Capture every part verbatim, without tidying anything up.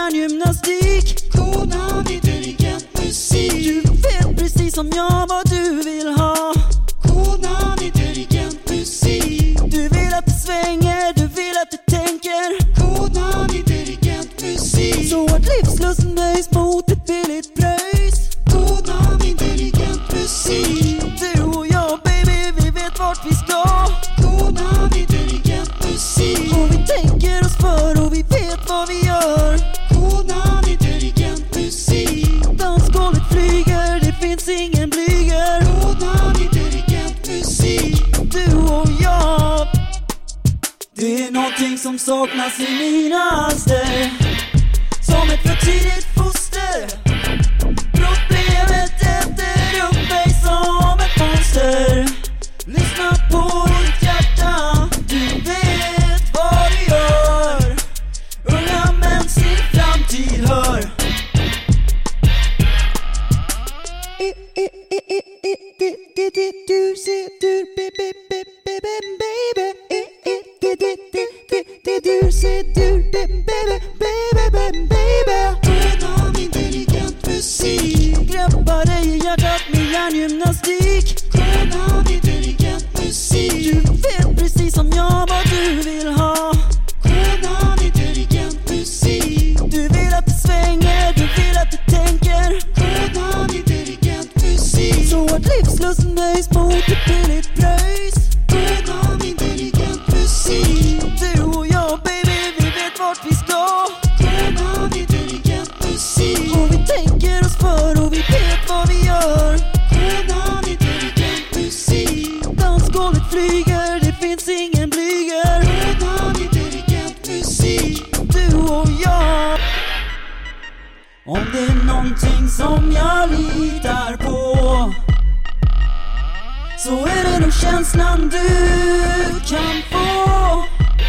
hjärngymnastik. Kodan intelligent musik. Du vet precis som jag vad du vill ha. Kodan intelligent musik. Du vill att det svänger, du vill att det tänker. Kodan intelligent musik. Så att livslusten höjs mot ett billigt pröjs. Kodan intelligent musik. Du och jag baby, vi vet vart vi ska. Kodan intelligent musik. Och vi tänker oss för och vi vet vad vi gör. Kodan intelligent musik. Dansgolvet flyger, det finns ingen blyger. Kodan intelligent musik. Du och jag. Det är någonting som saknas i mina alster. Som ett för tidigt foster. Problemet äter upp mig som ett monster. Lyssna på ditt hjärta. Du vet vad du gör. Unga män sin framtid hör. Du ser du baby baby baby. Du ser du baby baby baby. Kodan intelligent musik. Greppar dig i hjärtat med hjärngymnastik. Kodan intelligent musik. Du vet precis som jag vad du vill ha. Kodan intelligent musik. Du vill att det svänger, du vill att det tänker. Kodan intelligent musik. Så att livslusten höjs mot ett billigt pröjs. Kodan intelligent musik. Du och jag baby, vi vet vart vi ska. Kodan intelligent musik. Och vi tänker oss för och vi vet vad vi gör. Kodan intelligent musik. Dansgolvet flyger, det finns ingen blyger. Kodan intelligent musik. Du och jag. Om det är någonting som jag litar på, så är det nog känslan du kan få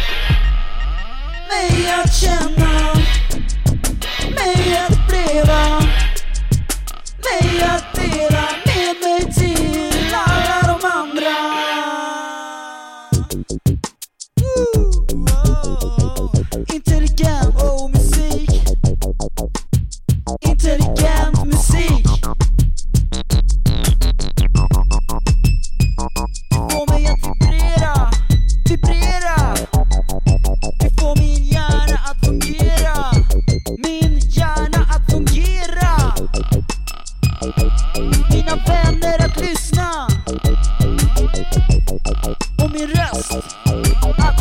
mig att känna, mig att leva, mig att dela med mig till alla de andra. Woo! Intelligent och musik. Intelligent musik. Du får mig att vibrera, vibrera. Du får min hjärna att fungera, min hjärna att fungera. Mina vänner att lyssna, och min röst att